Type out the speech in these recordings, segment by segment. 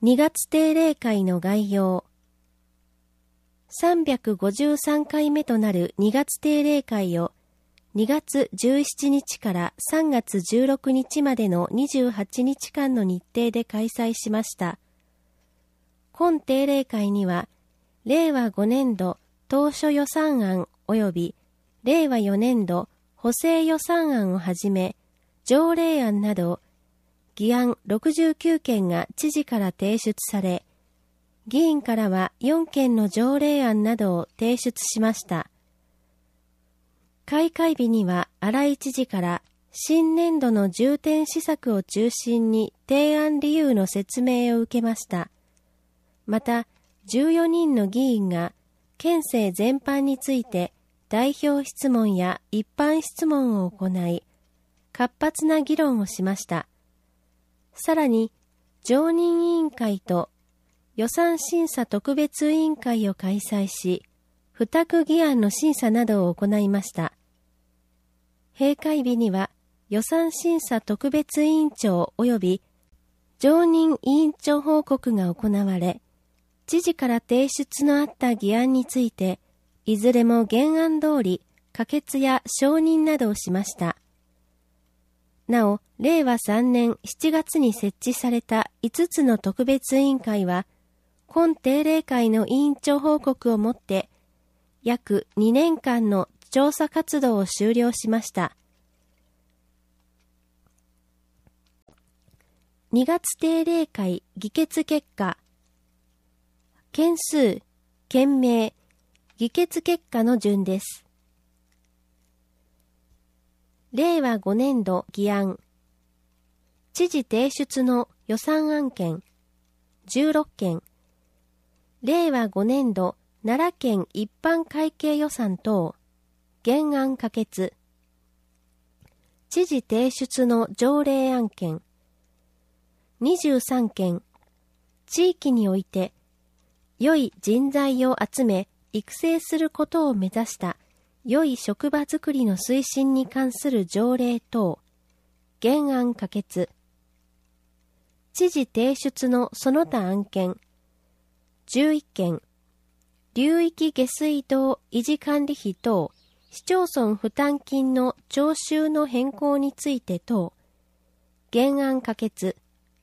2月定例会の概要。353回目となる2月定例会を2月17日から3月16日までの28日間の日程で開催しました。本定例会には、令和5年度当初予算案及び令和4年度補正予算案をはじめ、条例案など、議案69件が知事から提出され、議員からは4件の条例案などを提出しました。開会日には荒井知事から新年度の重点施策を中心に提案理由の説明を受けました。また、14人の議員が県政全般について代表質問や一般質問を行い、活発な議論をしました。さらに、常任委員会と予算審査特別委員会を開催し、付託議案の審査などを行いました。閉会日には予算審査特別委員長及び常任委員長報告が行われ、知事から提出のあった議案について、いずれも原案通り可決や承認などをしました。なお、令和3年7月に設置された5つの特別委員会は、本定例会の委員長報告をもって、約2年間の調査活動を終了しました。2月定例会議決結果。件数、件名、議決結果の順です。令和5年度議案。知事提出の予算案件16件。令和5年度奈良県一般会計予算等原案可決。知事提出の条例案件23件。地域において良い人材を集め育成することを目指した良い職場づくりの推進に関する条例等原案可決。知事提出のその他案件11件。流域下水道維持管理費等市町村負担金の徴収の変更について等原案可決。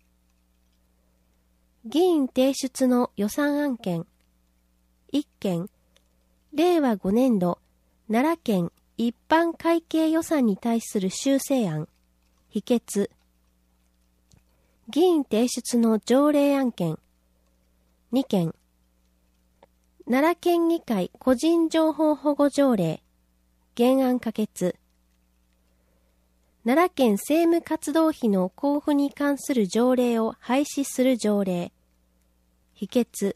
議員提出の予算案件1件。令和5年度奈良県一般会計予算に対する修正案否決。議員提出の条例案件2件。奈良県議会個人情報保護条例原案可決。奈良県政務活動費の交付に関する条例を廃止する条例否決。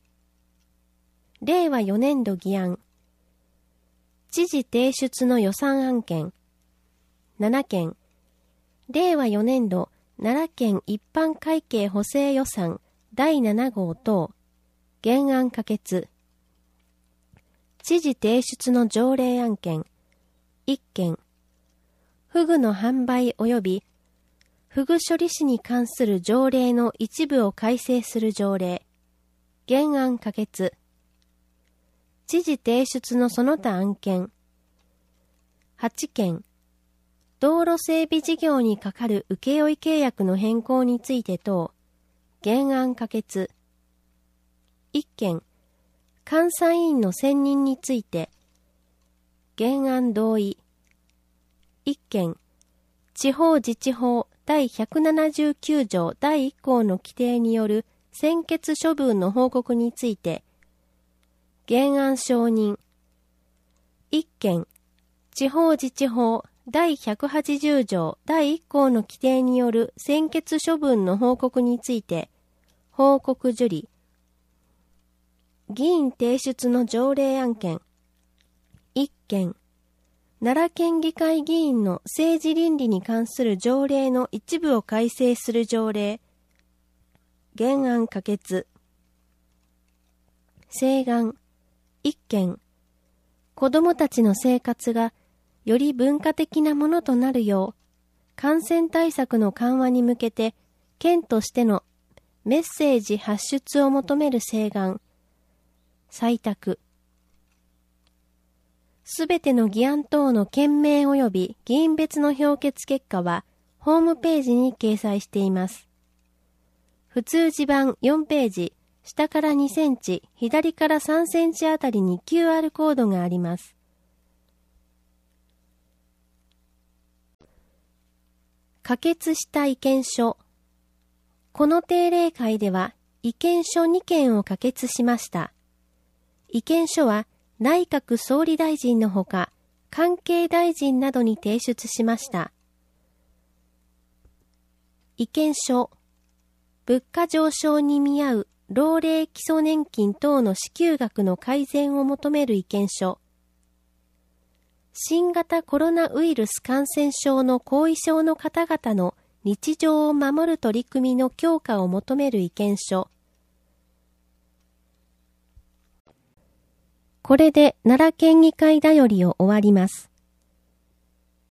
令和4年度議案。知事提出の予算案件7件。令和4年度奈良県一般会計補正予算第7号等原案可決。知事提出の条例案件1件。フグの販売及びフグ処理師に関する条例の一部を改正する条例原案可決。知事提出のその他案件8件。道路整備事業にかかる請負契約の変更について等原案可決。1件。監査委員の選任について原案同意。1件。地方自治法第179条第1項の規定による専決処分の報告について原案承認。1件。地方自治法第180条第1項の規定による専決処分の報告について報告受理。議員提出の条例案件1件。奈良県議会議員の政治倫理に関する条例の一部を改正する条例原案可決。請願1件。子どもたちの生活がより文化的なものとなるよう、感染対策の緩和に向けて、県としてのメッセージ発出を求める請願。採択。すべての議案等の件名及び議員別の評決結果は、ホームページに掲載しています。普通地版4ページ、下から2センチ、左から3センチあたりに QR コードがあります。可決した意見書。この定例会では、意見書2件を可決しました。意見書は、内閣総理大臣のほか、関係大臣などに提出しました。意見書。物価上昇に見合う老齢基礎年金等の支給額の改善を求める意見書。新型コロナウイルス感染症の後遺症の方々の日常を守る取り組みの強化を求める意見書。これで奈良県議会だよりを終わります。